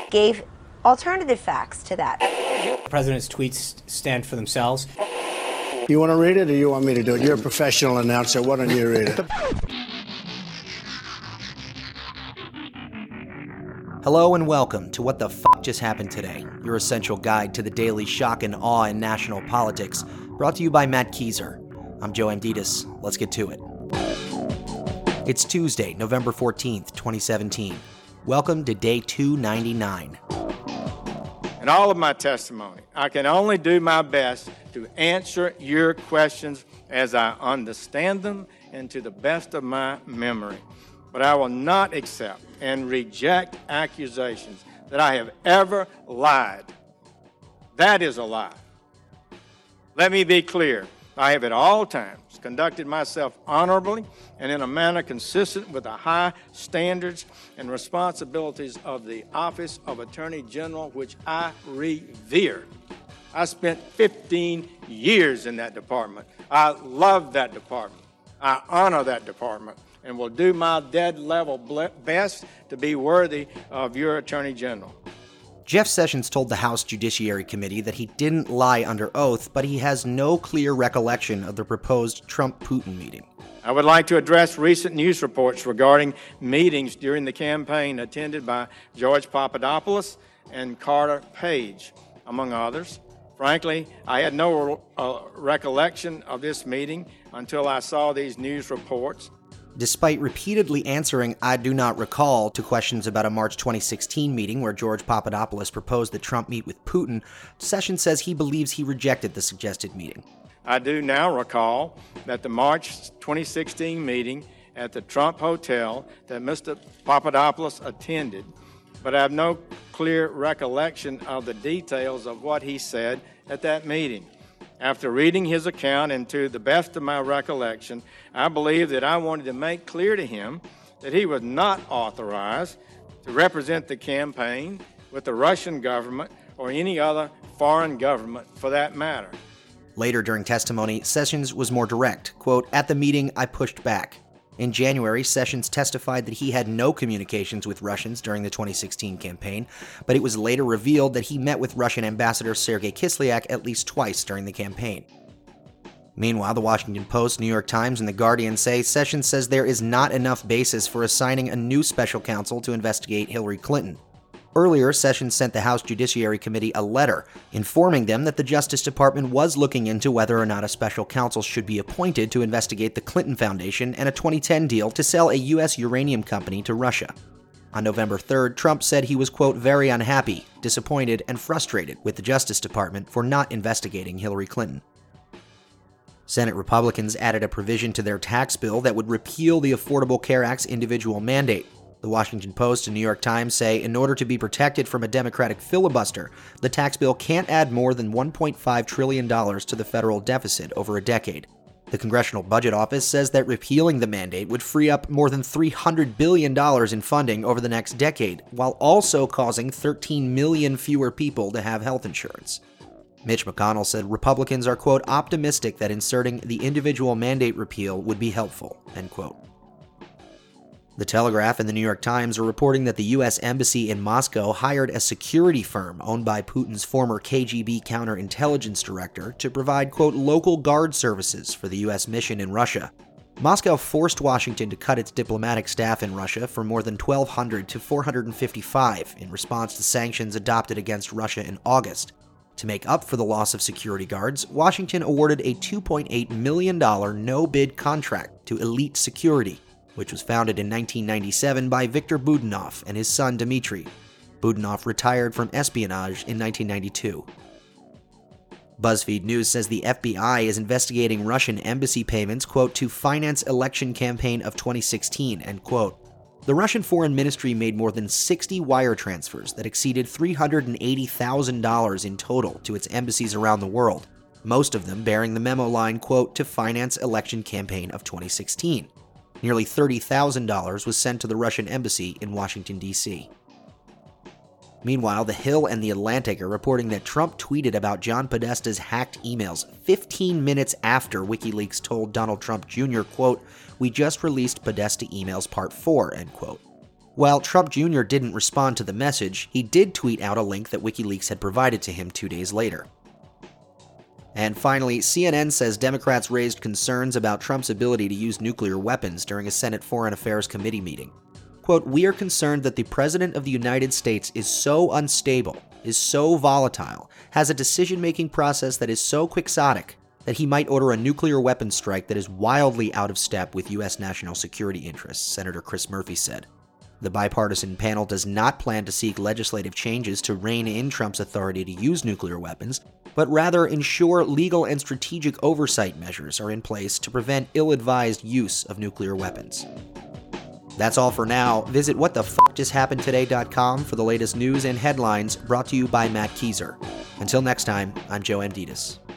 gave alternative facts to that. The president's tweets stand for themselves. You want to read it or you want me to do it? You're a professional announcer. Why don't you read it? Hello and welcome to What the F*** Just Happened Today, your essential guide to the daily shock and awe in national politics, brought to you by Matt Kieser. I'm Joe Amditis. Let's get to it. It's Tuesday, November 14th, 2017. Welcome to day 299. In all of my testimony, I can only do my best to answer your questions as I understand them and to the best of my memory. But I will not accept and reject accusations that I have ever lied. That is a lie. Let me be clear. I have at all times conducted myself honorably and in a manner consistent with the high standards and responsibilities of the Office of Attorney General, which I revere. I spent 15 years in that department. I love that department. I honor that department and will do my dead-level best to be worthy of your Attorney General. Jeff Sessions told the House Judiciary Committee that he didn't lie under oath, but he has no clear recollection of the proposed Trump-Putin meeting. I would like to address recent news reports regarding meetings during the campaign attended by George Papadopoulos and Carter Page, among others. Frankly, I had no recollection of this meeting until I saw these news reports. Despite repeatedly answering "I do not recall" to questions about a March 2016 meeting where George Papadopoulos proposed that Trump meet with Putin, Sessions says he believes he rejected the suggested meeting. I do now recall that the March 2016 meeting at the Trump Hotel that Mr. Papadopoulos attended, but I have no clear recollection of the details of what he said at that meeting. After reading his account and to the best of my recollection, I believe that I wanted to make clear to him that he was not authorized to represent the campaign with the Russian government or any other foreign government for that matter. Later during testimony, Sessions was more direct. Quote, "At the meeting, I pushed back." In January, Sessions testified that he had no communications with Russians during the 2016 campaign, but it was later revealed that he met with Russian Ambassador Sergei Kislyak at least twice during the campaign. Meanwhile, the Washington Post, New York Times, and The Guardian say Sessions says there is not enough basis for assigning a new special counsel to investigate Hillary Clinton. Earlier, Sessions sent the House Judiciary Committee a letter informing them that the Justice Department was looking into whether or not a special counsel should be appointed to investigate the Clinton Foundation and a 2010 deal to sell a U.S. uranium company to Russia. On November 3rd, Trump said he was, quote, "very unhappy, disappointed, and frustrated with the Justice Department for not investigating Hillary Clinton." Senate Republicans added a provision to their tax bill that would repeal the Affordable Care Act's individual mandate. The Washington Post and New York Times say in order to be protected from a Democratic filibuster, the tax bill can't add more than $1.5 trillion to the federal deficit over a decade. The Congressional Budget Office says that repealing the mandate would free up more than $300 billion in funding over the next decade, while also causing 13 million fewer people to have health insurance. Mitch McConnell said Republicans are, quote, "optimistic that inserting the individual mandate repeal would be helpful," end quote. The Telegraph and the New York Times are reporting that the U.S. Embassy in Moscow hired a security firm owned by Putin's former KGB counterintelligence director to provide, quote, "local guard services for the U.S. mission in Russia." Moscow forced Washington to cut its diplomatic staff in Russia from more than 1,200 to 455 in response to sanctions adopted against Russia in August. To make up for the loss of security guards, Washington awarded a $2.8 million no-bid contract to Elite Security, which was founded in 1997 by Viktor Budanov and his son Dmitry. Budanov retired from espionage in 1992. BuzzFeed News says the FBI is investigating Russian embassy payments, quote, "to finance election campaign of 2016, end quote. The Russian Foreign Ministry made more than 60 wire transfers that exceeded $380,000 in total to its embassies around the world, most of them bearing the memo line, quote, "to finance election campaign of 2016. Nearly $30,000 was sent to the Russian embassy in Washington, D.C. Meanwhile, The Hill and The Atlantic are reporting that Trump tweeted about John Podesta's hacked emails 15 minutes after WikiLeaks told Donald Trump Jr., quote, "we just released Podesta emails part 4, end quote. While Trump Jr. didn't respond to the message, he did tweet out a link that WikiLeaks had provided to him 2 days later. And finally, CNN says Democrats raised concerns about Trump's ability to use nuclear weapons during a Senate Foreign Affairs Committee meeting. Quote, "We are concerned that the President of the United States is so unstable, is so volatile, has a decision-making process that is so quixotic, that he might order a nuclear weapons strike that is wildly out of step with U.S. national security interests," Senator Chris Murphy said. The bipartisan panel does not plan to seek legislative changes to rein in Trump's authority to use nuclear weapons, but rather ensure legal and strategic oversight measures are in place to prevent ill-advised use of nuclear weapons. That's all for now. Visit whatthefjusthappenedtoday.com for the latest news and headlines, brought to you by Matt Kieser. Until next time, I'm Joe Amditas.